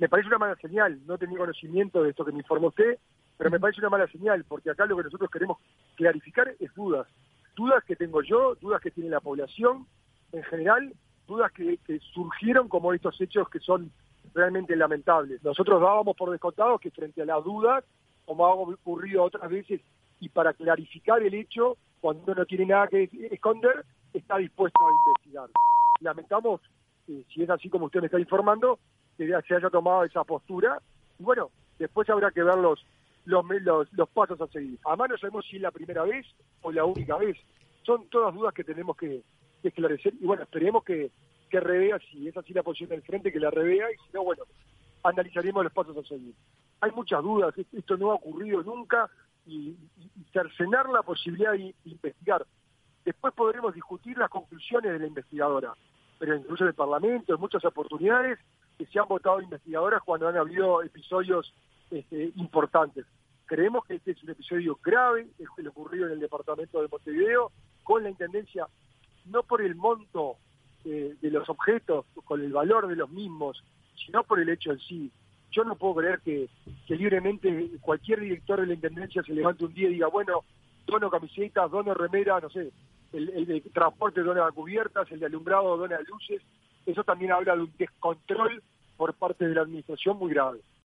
Me parece una mala señal, no tenía conocimiento de esto que me informó usted, pero me parece una mala señal, porque acá lo que nosotros queremos clarificar es dudas. Dudas que tengo yo, dudas que tiene la población en general, dudas que surgieron como estos hechos que son realmente lamentables. Nosotros dábamos por descontado que frente a las dudas, como ha ocurrido otras veces, y para clarificar el hecho, cuando uno no tiene nada que esconder, está dispuesto a investigar. Lamentamos, si es así como usted me está informando, que se haya tomado esa postura, y bueno, después habrá que ver los pasos a seguir. Además no sabemos si es la primera vez o la única vez. Son todas dudas que tenemos que esclarecer, y bueno, esperemos que revea, si es así la posición del frente, que la revea, y si no, bueno, analizaremos los pasos a seguir. Hay muchas dudas, esto no ha ocurrido nunca, y cercenar la posibilidad de investigar. Después podremos discutir las conclusiones de la investigadora, pero incluso en el Parlamento, en muchas oportunidades, que se han votado investigadoras cuando han habido episodios importantes. Creemos que este es un episodio grave, es el ocurrido en el departamento de Montevideo, con la Intendencia, no por el monto de los objetos, con el valor de los mismos, sino por el hecho en sí. Yo no puedo creer que libremente cualquier director de la Intendencia se levante un día y diga, bueno, dono camisetas, dono remera, no sé, el de transporte dona cubiertas, el de alumbrado dona luces. Eso también habla de un descontrol por parte de la administración muy grave.